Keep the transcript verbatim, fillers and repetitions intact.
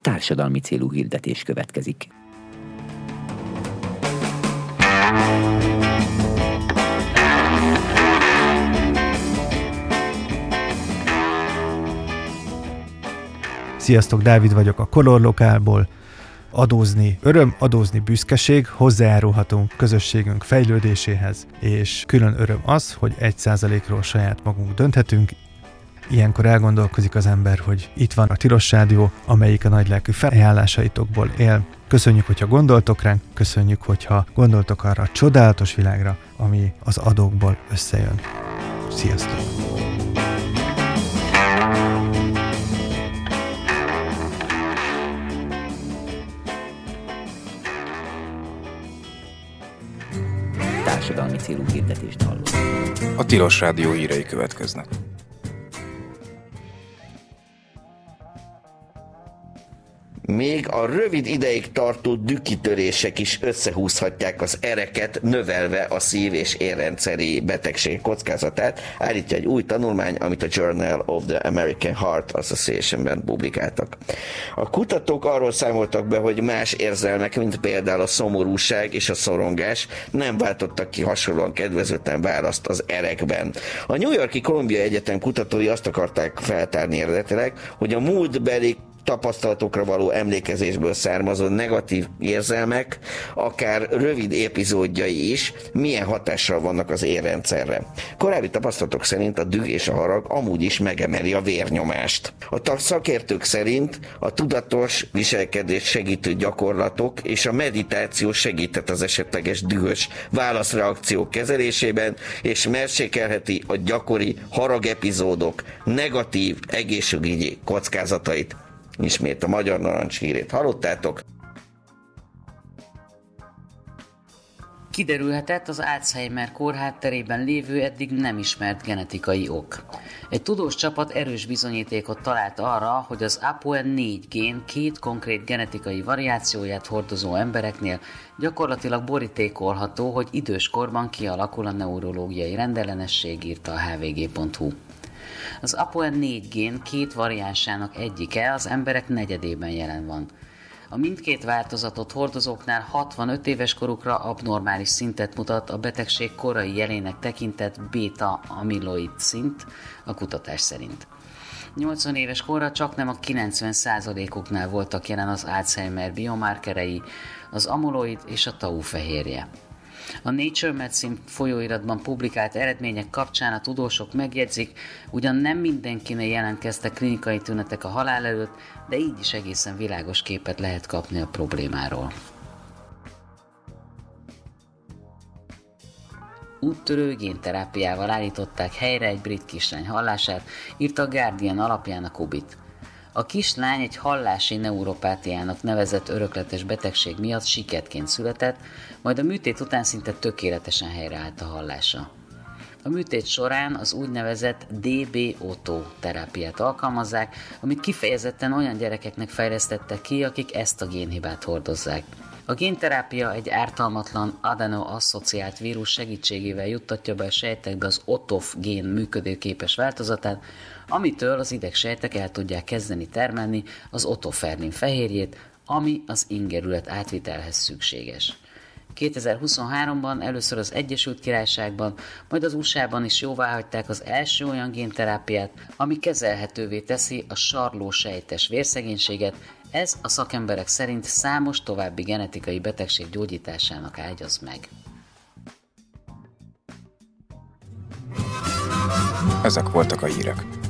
társadalmi célú hirdetés következik. Sziasztok, Dávid vagyok a Color Lokálból. Adózni öröm, adózni büszkeség, hozzájárulhatunk közösségünk fejlődéséhez, és külön öröm az, hogy egy százalékról saját magunk dönthetünk. Ilyenkor elgondolkozik az ember, hogy itt van a Tilos Rádió, amelyik a nagylelkű felajánlásaitokból él. Köszönjük, hogyha gondoltok ránk, köszönjük, hogyha gondoltok arra a csodálatos világra, ami az adókból összejön. Sziasztok! Társadalmi célú hirdetést hallott. A Tilos Rádió hírei következnek. Még a rövid ideig tartó dükkitörések is összehúzhatják az ereket, növelve a szív- és érrendszeri betegség kockázatát, állítja egy új tanulmány, amit a Journal of the American Heart Association-ben publikáltak. A kutatók arról számoltak be, hogy más érzelmek, mint például a szomorúság és a szorongás nem váltottak ki hasonlóan kedvezőtlen választ az erekben. A New York-i Columbia Egyetem kutatói azt akarták feltárni eredetileg, hogy a múltbeli tapasztalatokra való emlékezésből származó negatív érzelmek, akár rövid epizódjai is, milyen hatással vannak az érrendszerre. Korábbi tapasztalatok szerint a düh és a harag amúgy is megemeli a vérnyomást. A szakértők szerint a tudatos viselkedés segítő gyakorlatok és a meditáció segített az esetleges dühös válaszreakciók kezelésében, és mérsékelheti a gyakori haragepizódok negatív egészségügyi kockázatait. Ismét a Magyar Narancs hírét hallottátok. Kiderülhetett az Alzheimer-kór hátterében lévő eddig nem ismert genetikai ok. Egy tudós csapat erős bizonyítékot talált arra, hogy az á pé o e négy gén két konkrét genetikai variációját hordozó embereknél gyakorlatilag borítékolható, hogy időskorban kialakul a neurológiai rendellenesség, írta a há vé gé pont hú. Az á pé o e négy gén két variánsának egyike az emberek negyedében jelen van. A mindkét változatot hordozóknál hatvanöt éves korukra abnormális szintet mutat a betegség korai jelének tekintett béta-amiloid szint a kutatás szerint. nyolcvan éves korra csaknem a kilencven százalékoknál voltak jelen az Alzheimer biomarkerei, az amyloid és a tau fehérje. A Nature Medicine folyóiratban publikált eredmények kapcsán a tudósok megjegyzik, ugyan nem mindenkinél jelentkeztek klinikai tünetek a halál előtt, de így is egészen világos képet lehet kapni a problémáról. Úttörő génterápiával állították helyre egy brit kislány hallását, írta a Guardian alapján a Kubit. A kislány egy hallási neuropátiának nevezett örökletes betegség miatt siketként született, majd a műtét után szinte tökéletesen helyreállt a hallása. A műtét során az úgynevezett dé bé Otto terápiát alkalmazzák, amit kifejezetten olyan gyerekeknek fejlesztettek ki, akik ezt a génhibát hordozzák. A génterápia egy ártalmatlan adeno-asszociált vírus segítségével juttatja be a sejtekbe az o té o ef gén működőképes változatát, amitől az idegsejtek el tudják kezdeni termelni az otoferlin fehérjét, ami az ingerület átvitelhez szükséges. kétezer-huszonháromban először az Egyesült Királyságban, majd az u es á-ban is jóváhagyták az első olyan génterápiát, ami kezelhetővé teszi a sarlósejtes vérszegénységet. Ez a szakemberek szerint számos további genetikai betegség gyógyításának ágyaz meg. Ezek voltak a hírek.